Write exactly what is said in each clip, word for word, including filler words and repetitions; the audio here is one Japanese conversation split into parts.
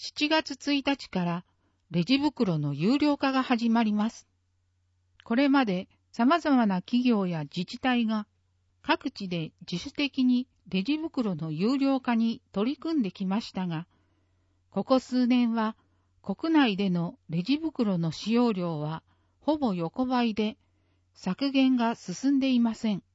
しちがつついたちからレジ袋の有料化が始まります。これまで様々な企業や自治体が各地で自主的にレジ袋の有料化に取り組んできましたが、ここ数年は国内でのレジ袋の使用量はほぼ横ばいで削減が進んでいません。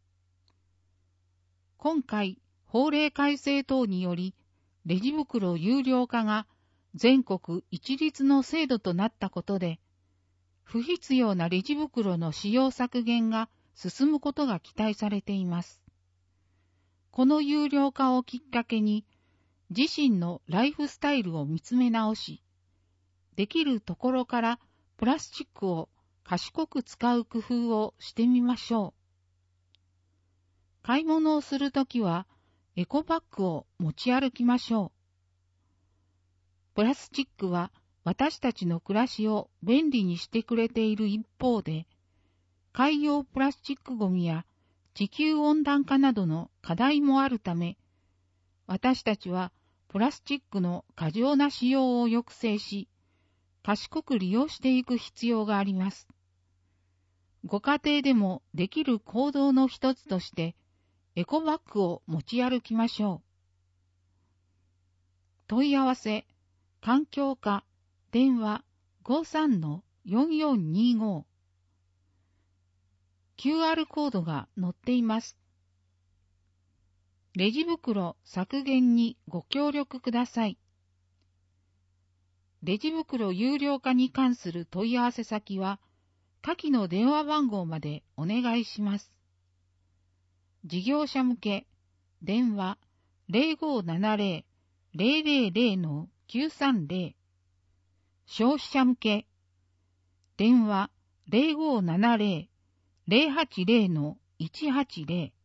今回、法令改正等によりレジ袋有料化が全国一律の制度となったことで、不必要なレジ袋の使用削減が進むことが期待されています。この有料化をきっかけに、自身のライフスタイルを見つめ直し、できるところからプラスチックを賢く使う工夫をしてみましょう。買い物をするときはエコバッグを持ち歩きましょう。プラスチックは私たちの暮らしを便利にしてくれている一方で、海洋プラスチックごみや地球温暖化などの課題もあるため、私たちはプラスチックの過剰な使用を抑制し、賢く利用していく必要があります。ご家庭でもできる行動の一つとして、エコバッグを持ち歩きましょう。問い合わせ、環境課、電話 ごさんのよんよんにご。キューアール コードが載っています。レジ袋削減にご協力ください。レジ袋有料化に関する問い合わせ先は、下記の電話番号までお願いします。事業者向け、電話 ゼロごーななゼロ ゼロゼロゼロのきゅうさんゼロ。消費者向け、電話 ゼロごーななゼロ ゼロはちゼロのいちはちゼロ。